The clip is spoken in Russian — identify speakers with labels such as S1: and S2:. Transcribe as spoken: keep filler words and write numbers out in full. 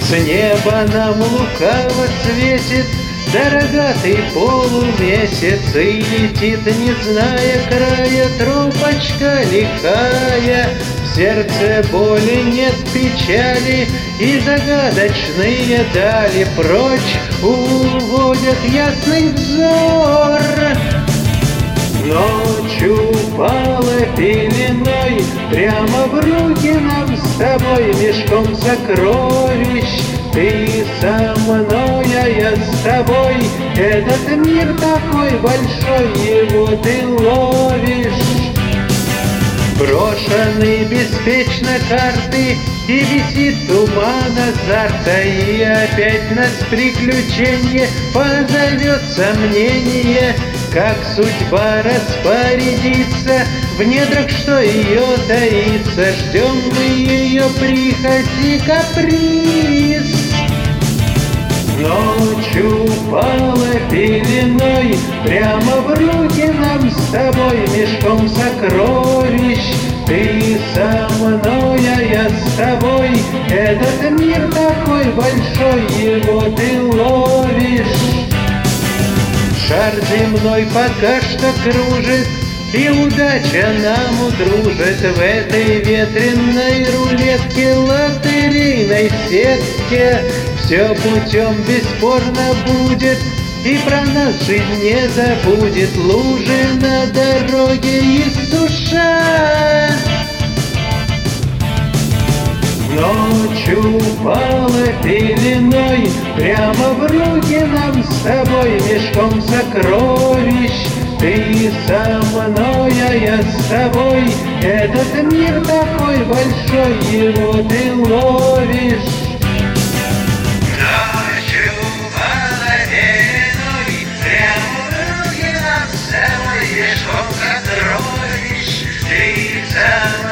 S1: С неба нам лукаво светит дорогатый полумесяц, и летит, не зная края, трубочка лихая. В сердце боли нет печали, и загадочные дали прочь уводят ясный взор. Ночь упала пеленой прямо в руки нам с тобой мешком сокровищ. Ты со мной, а я с тобой. Этот мир такой большой, его ты ловишь. Брошены беспечно карты, и висит туман азарта, и опять нас приключение позовет сомнение. Как судьба распорядится в недрах, что ее таится, ждем мы ее прихоть и каприз. Ночь упала пеленой прямо в руки нам с тобой мешком сокровищ. Ты со мной, а я с тобой. Этот мир такой большой, его ты ловишь. Шар земной пока что кружит, и удача нам удружит в этой ветреной рулетке, лотерейной сетке. Все путем бесспорно будет, и про нас жизнь не забудет. Лужи на дороге и суша. Ночь упала пеленой прямо в руки нам с тобой мешком сокровищ. Ты со мной, а я с тобой. Этот мир такой большой, его ты ловишь.
S2: Ночь упала пеленой прямо в руки нам с тобой мешком сокровищ. Ты со мной.